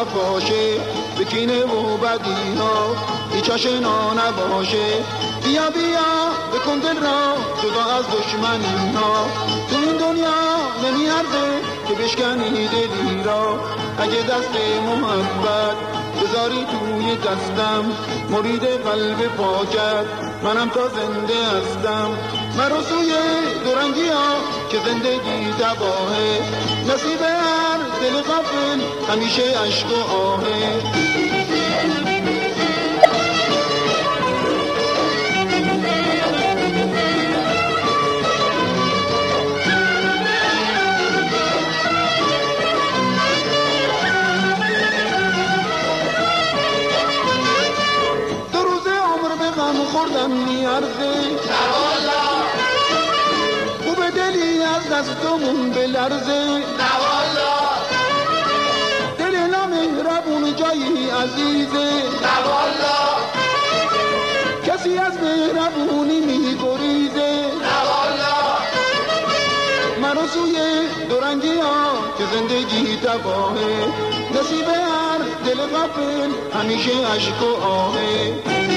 وفاشه، به کینه و بدی ها هیچ آشنا نباشه. بیا بیا بکن دل را جدا از دشمنی ها، تو این دنیا نمیارزه که بشکنی دلی را. اگه دست محبت بذاری توی دستم، مرید قلب پاکت منم تا زنده هستم. مرو سوی دورنگی ها که زندگی تباهه، نصیب هر دل غافل همیشه عشق و آهه. خوردم میارزه نوالا، خوب دلی از دستمون بلرزه نوالا، دل نامهربون جایی عزیزه نوالا، کسی از مهربونی میگریزه نوالا. منو سوی دورنگی ها که زندگی تباهه، نصیب هر دل غافل همیشه عشق و آهه.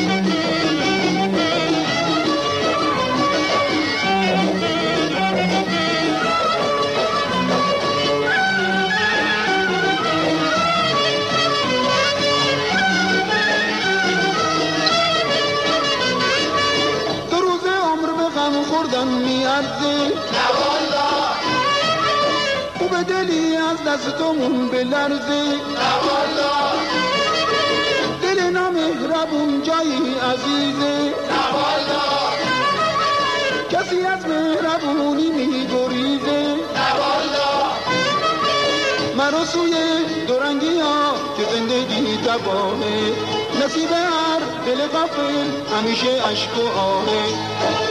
خوردم میارزه نوالا، خوب دلی از دستمون بلرزه نوالا، دل نامهربون جایی عزیزه نوالا، کسی از مهربونی میگریزه نوالا. مرو سوی دورنگی ها که زندگی تباهه، نصیب هر دل غافل همیشه عشق و آهه.